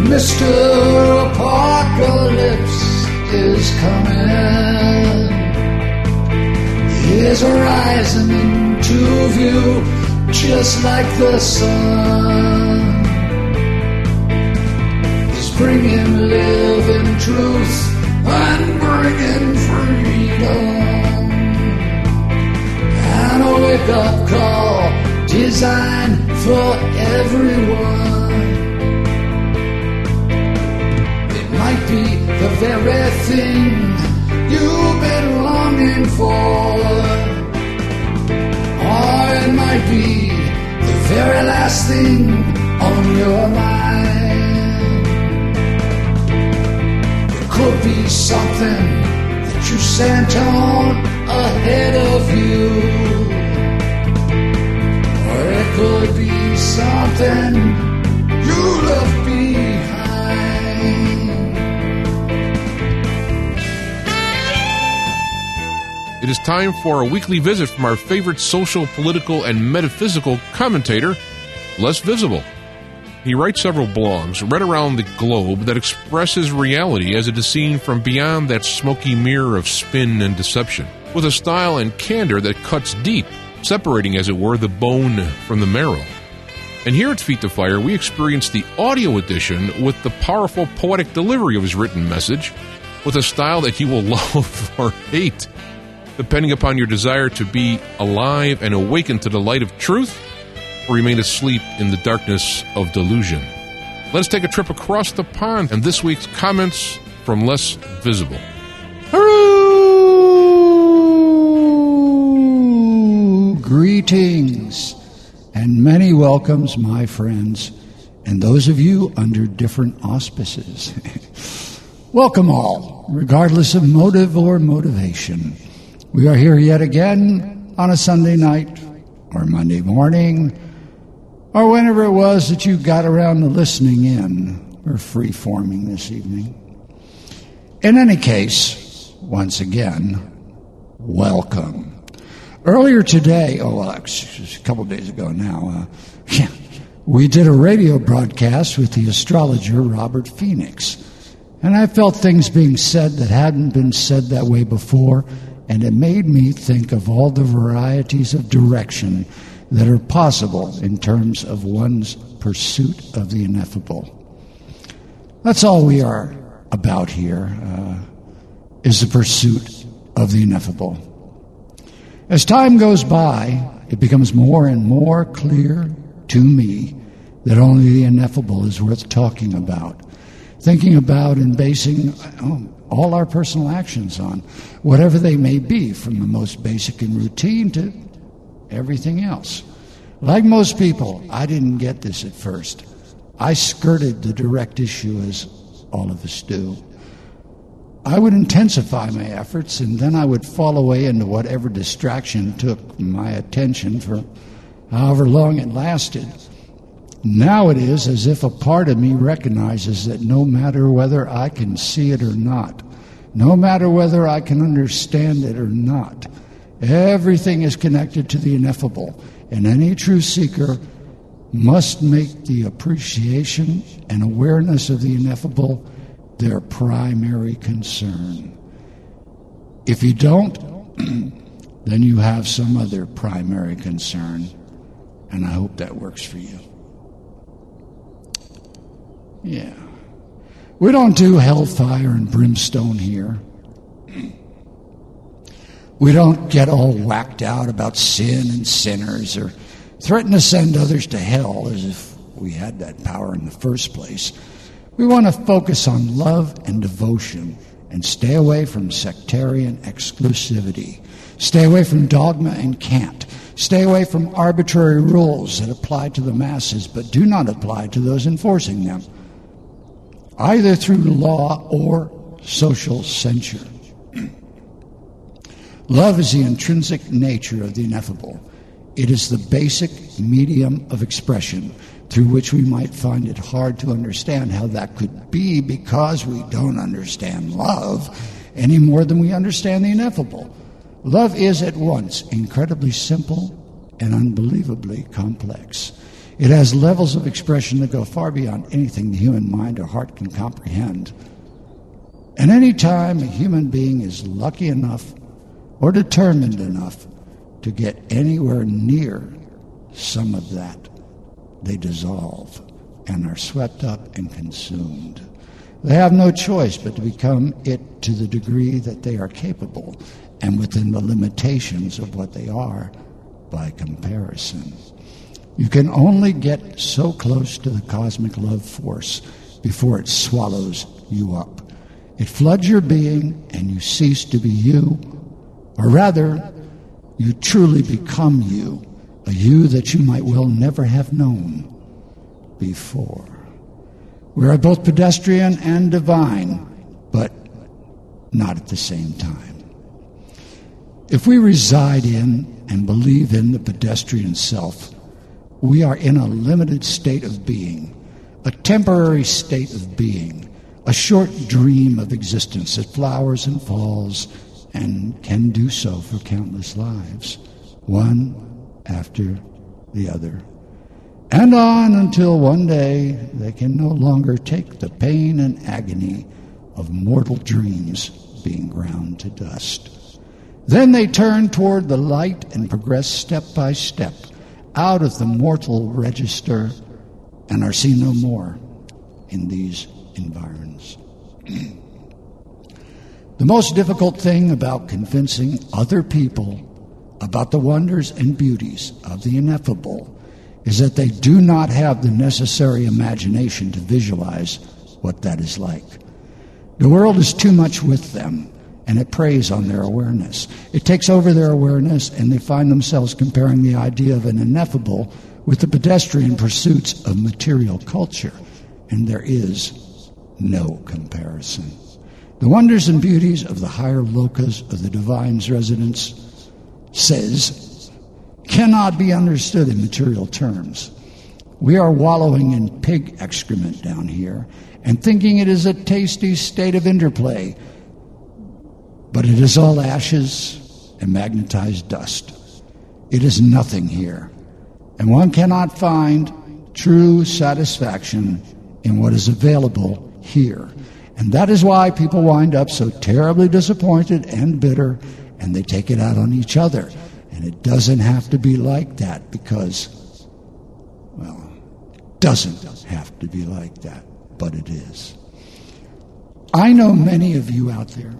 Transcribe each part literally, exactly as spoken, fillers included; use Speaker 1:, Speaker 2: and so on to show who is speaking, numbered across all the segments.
Speaker 1: Mister Apocalypse is coming. He's rising into view just like the sun. He's bringing living truth and bringing freedom, and a wake-up call designed for everyone. It might be the very thing you've been longing for, or it might be the very last thing on your mind. It could be something that you sent on ahead of you, or it could be something you left behind.
Speaker 2: It is time for a weekly visit from our favorite social, political, and metaphysical commentator, Les Visible. He writes several blogs right around the globe that express his reality as it is seen from beyond that smoky mirror of spin and deception, with a style and candor that cuts deep, separating, as it were, the bone from the marrow. And here at Feet to Fire, we experience the audio edition with the powerful poetic delivery of his written message, with a style that you will love or hate, depending upon your desire to be alive and awaken to the light of truth, or remain asleep in the darkness of delusion. Let us take a trip across the pond, and this week's comments from Les Visible.
Speaker 1: Hello! Greetings and many welcomes, my friends, and those of you under different auspices. Welcome all, regardless of motive or motivation. We are here yet again on a Sunday night or Monday morning or whenever it was that you got around to listening in. We're free-forming this evening. In any case, once again, welcome. Earlier today, oh, well, actually, a couple of days ago now, uh, yeah, we did a radio broadcast with the astrologer Robert Phoenix. And I felt things being said that hadn't been said that way before, and it made me think of all the varieties of direction that are possible in terms of one's pursuit of the ineffable. That's all we are about here, uh, is the pursuit of the ineffable. As time goes by, it becomes more and more clear to me that only the ineffable is worth talking about, thinking about and basing oh, all our personal actions on, whatever they may be, from the most basic and routine to everything else. Like most people, I didn't get this at first. I skirted the direct issue, as all of us do. I would intensify my efforts, and then I would fall away into whatever distraction took my attention for however long it lasted. Now it is as if a part of me recognizes that no matter whether I can see it or not, no matter whether I can understand it or not, everything is connected to the ineffable, and any true seeker must make the appreciation and awareness of the ineffable their primary concern. If you don't, then you have some other primary concern, and I hope that works for you. Yeah. We don't do hellfire and brimstone here. We don't get all whacked out about sin and sinners or threaten to send others to hell as if we had that power in the first place. We want to focus on love and devotion and stay away from sectarian exclusivity. Stay away from dogma and cant. Stay away from arbitrary rules that apply to the masses but do not apply to those enforcing them, either through law or social censure. Love is the intrinsic nature of the ineffable. It is the basic medium of expression through which we might find it hard to understand how that could be, because we don't understand love any more than we understand the ineffable. Love is at once incredibly simple and unbelievably complex. It has levels of expression that go far beyond anything the human mind or heart can comprehend. And any time a human being is lucky enough or determined enough to get anywhere near some of that, they dissolve and are swept up and consumed. They have no choice but to become it to the degree that they are capable and within the limitations of what they are by comparison. You can only get so close to the cosmic love force before it swallows you up. It floods your being and you cease to be you, or rather, you truly become you, a you that you might well never have known before. We are both pedestrian and divine, but not at the same time. If we reside in and believe in the pedestrian self, we are in a limited state of being, a temporary state of being, a short dream of existence that flowers and falls and can do so for countless lives, one after the other, and on until one day they can no longer take the pain and agony of mortal dreams being ground to dust. Then they turn toward the light and progress step by step out of the mortal register and are seen no more in these environs. The most difficult thing about convincing other people about the wonders and beauties of the ineffable is that they do not have the necessary imagination to visualize what that is like. The world is too much with them, and it preys on their awareness. It takes over their awareness, and they find themselves comparing the idea of an ineffable with the pedestrian pursuits of material culture, and there is no comparison. The wonders and beauties of the higher locus of the divine's residence, says, cannot be understood in material terms. We are wallowing in pig excrement down here and thinking it is a tasty state of interplay, but it is all ashes and magnetized dust. It is nothing here, and one cannot find true satisfaction in what is available here. And that is why people wind up so terribly disappointed and bitter, and they take it out on each other. And it doesn't have to be like that because, well, it doesn't have to be like that, but it is. I know many of you out there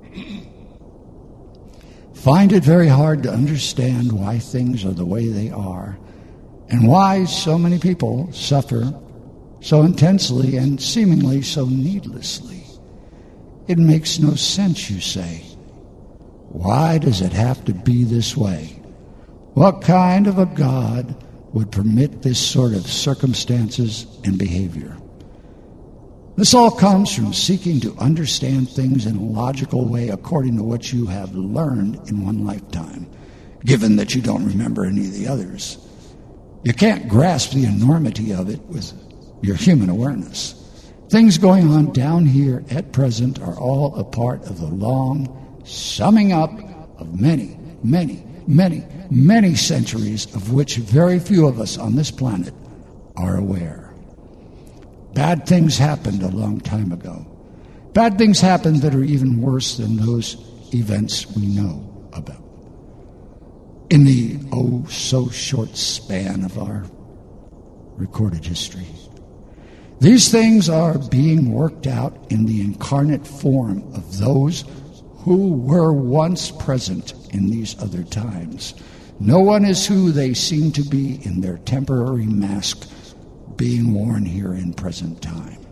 Speaker 1: find it very hard to understand why things are the way they are and why so many people suffer so intensely and seemingly so needlessly. It makes no sense, you say. Why does it have to be this way? What kind of a God would permit this sort of circumstances and behavior? This all comes from seeking to understand things in a logical way according to what you have learned in one lifetime, given that you don't remember any of the others. You can't grasp the enormity of it with your human awareness. Things going on down here at present are all a part of the long summing up of many, many, many, many centuries of which very few of us on this planet are aware. Bad things happened a long time ago. Bad things happened that are even worse than those events we know about. In the oh so short span of our recorded history. These things are being worked out in the incarnate form of those who were once present in these other times. No one is who they seem to be in their temporary mask being worn here in present time.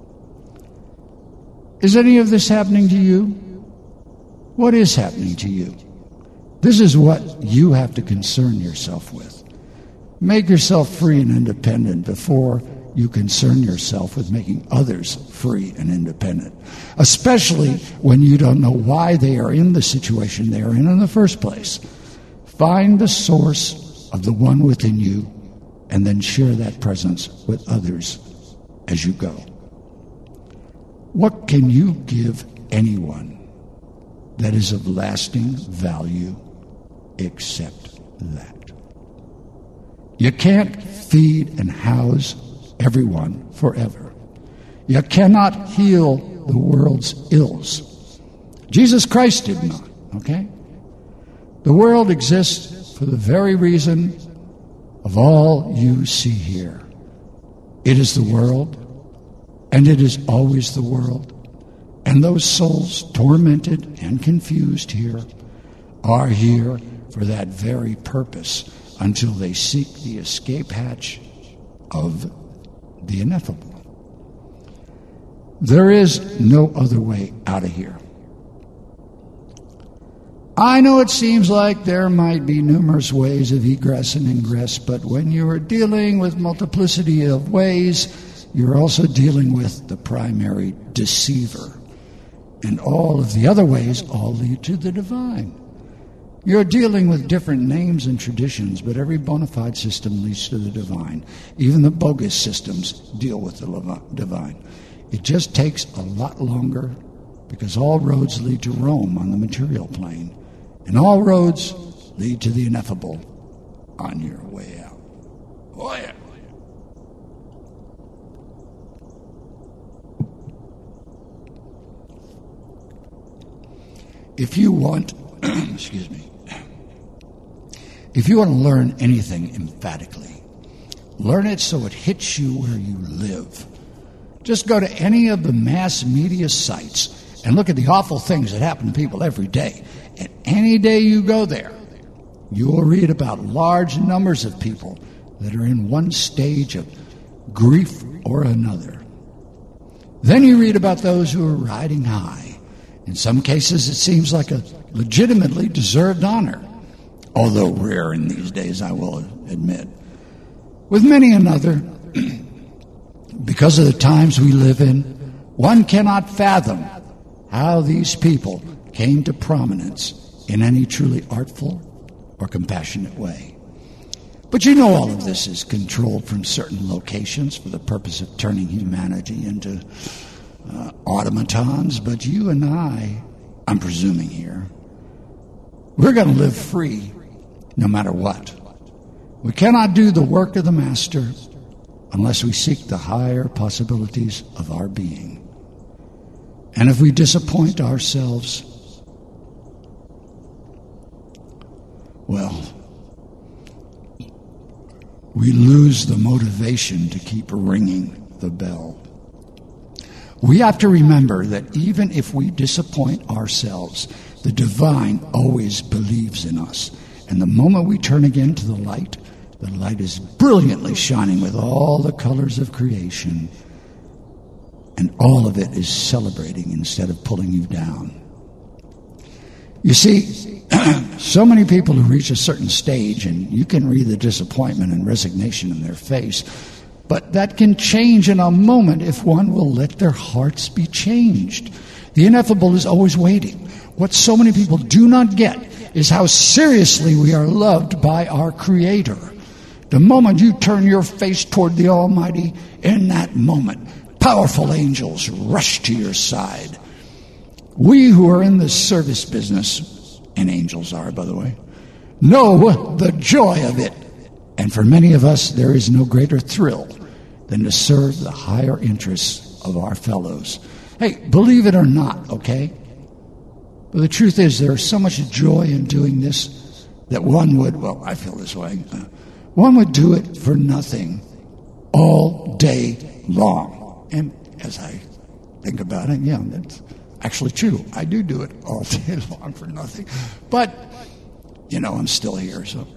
Speaker 1: Is any of this happening to you? What is happening to you? This is what you have to concern yourself with. Make yourself free and independent before you concern yourself with making others free and independent, especially when you don't know why they are in the situation they are in in the first place. Find the source of the one within you and then share that presence with others as you go. What can you give anyone that is of lasting value except that? You can't feed and house everyone forever. You cannot heal the world's ills. Jesus Christ did not, okay? The world exists for the very reason of all you see here. It is the world, and it is always the world. And those souls tormented and confused here are here for that very purpose until they seek the escape hatch of the ineffable. There is no other way out of here. I know it seems like there might be numerous ways of egress and ingress, but when you are dealing with multiplicity of ways, you're also dealing with the primary deceiver. And all of the other ways all lead to the divine. You're dealing with different names and traditions, but every bona fide system leads to the divine. Even the bogus systems deal with the divine. It just takes a lot longer because all roads lead to Rome on the material plane. And all roads lead to the ineffable on your way out. Oh, yeah. If you want, excuse me, if you want to learn anything emphatically, learn it so it hits you where you live. Just go to any of the mass media sites and look at the awful things that happen to people every day. And any day you go there, you will read about large numbers of people that are in one stage of grief or another. Then you read about those who are riding high. In some cases, it seems like a legitimately deserved honor, although rare in these days, I will admit. With many another, because of the times we live in, one cannot fathom how these people came to prominence in any truly artful or compassionate way. But you know all of this is controlled from certain locations for the purpose of turning humanity into uh, automatons. But you and I, I'm presuming here, we're going to live free no matter what. We cannot do the work of the Master unless we seek the higher possibilities of our being. And if we disappoint ourselves, well, we lose the motivation to keep ringing the bell. We have to remember that even if we disappoint ourselves, the divine always believes in us. And the moment we turn again to the light, the light is brilliantly shining with all the colors of creation. And all of it is celebrating instead of pulling you down. You see, so many people who reach a certain stage, and you can read the disappointment and resignation in their face, but that can change in a moment if one will let their hearts be changed. The ineffable is always waiting. What so many people do not get is how seriously we are loved by our Creator. The moment you turn your face toward the Almighty, in that moment, powerful angels rush to your side. We who are in the service business, and angels are, by the way, know the joy of it. And for many of us, there is no greater thrill than to serve the higher interests of our fellows. Hey, believe it or not, okay? But the truth is, there is so much joy in doing this that one would, well, I feel this way, uh, one would do it for nothing all day long. And as I think about it, yeah, that's actually true. I do do it all day long for nothing. But, you know, I'm still here. So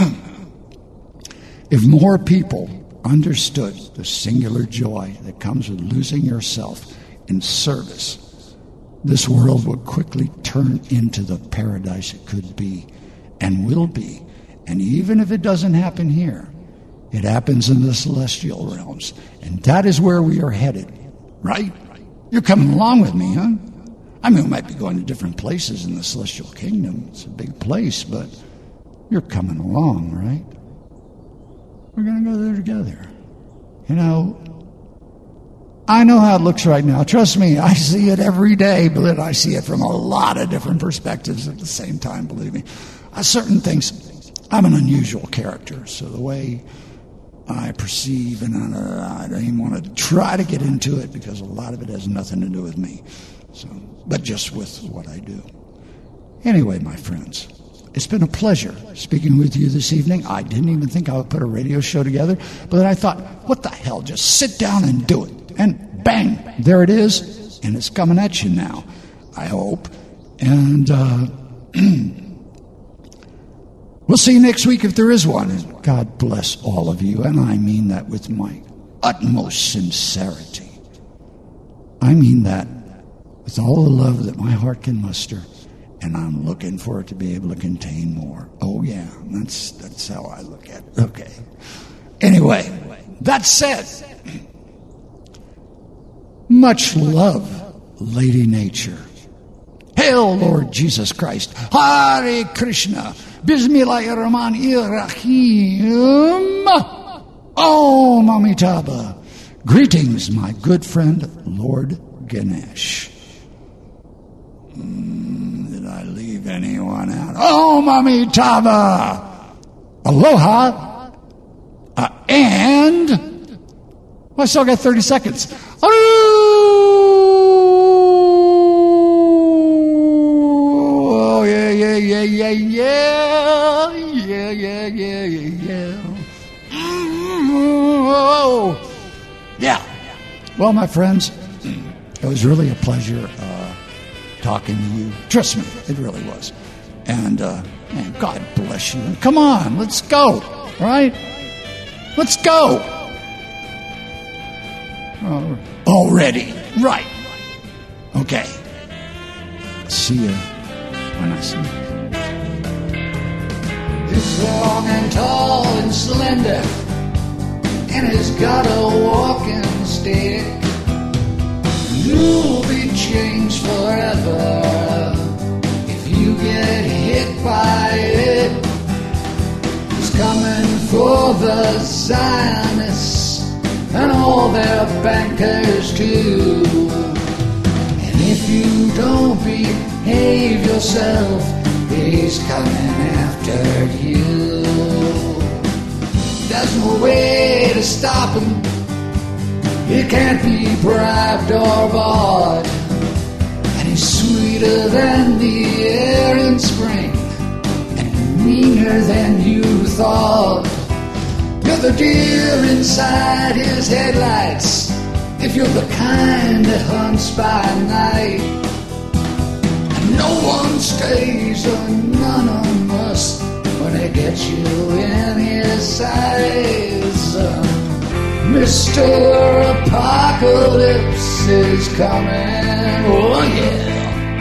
Speaker 1: if more people understood the singular joy that comes with losing yourself in service, this world would quickly turn into the paradise it could be and will be. And even if it doesn't happen here, it happens in the celestial realms. And that is where we are headed, right? You're coming along with me, huh? I mean, we might be going to different places in the celestial kingdom. It's a big place, but you're coming along, right? We're going to go there together. You know, I know how it looks right now. Trust me, I see it every day, but I see it from a lot of different perspectives at the same time, believe me. Uh, certain things I'm an unusual character, so the way I perceive, and I, I don't even want to try to get into it because a lot of it has nothing to do with me, so, but just with what I do. Anyway, my friends, it's been a pleasure speaking with you this evening. I didn't even think I would put a radio show together, but then I thought, what the hell, just sit down and do it. And bang, there it is, and it's coming at you now, I hope. And uh, we'll see you next week if there is one. And God bless all of you, and I mean that with my utmost sincerity. I mean that with all the love that my heart can muster. And I'm looking for it to be able to contain more. Oh, yeah, that's that's how I look at it. Okay. Anyway, that said, much love, Lady Nature. Hail, Lord Jesus Christ. Hare Krishna. Bismillahirrahmanirrahim. Om Amitabha. Greetings, my good friend, Lord Ganesh. Mm, did I leave anyone out? Om Amitabha! Aloha! Uh, and... Well, I still got thirty seconds. Oh, yeah, yeah, yeah, yeah, yeah. Yeah, yeah, yeah, yeah, yeah. Oh, yeah. Well, my friends, it was really a pleasure uh, talking to you. Trust me, it really was. And, uh, man, God bless you. And come on, let's go, all right? Let's go. Oh, already, right. Okay. See you when I see you. He's long and tall and slender, and he's got a walking stick. You'll be changed forever if you get hit by it. He's coming for the Zionists and all their bankers too. And if you don't behave yourself, he's coming after you. There's no way to stop him. He can't be bribed or bought. And he's sweeter than the air in spring and meaner than you thought. You're the deer inside his headlights if you're the kind that hunts by night. And no one stays anonymous when they get you in his sights. Mister Apocalypse is coming, oh yeah.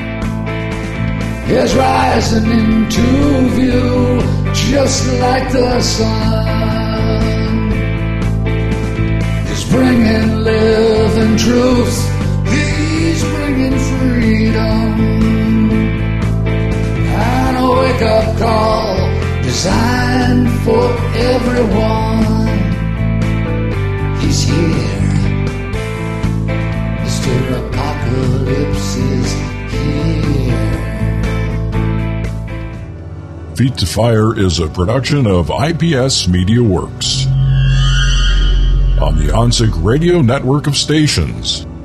Speaker 1: He's rising into view just like the sun. He's bringing living truth, he's bringing freedom. And a wake-up call designed for everyone. He's here. Mister Apocalypse is here.
Speaker 3: Feet to Fire is a production of I P S Media Works on the OnSync Radio network of stations.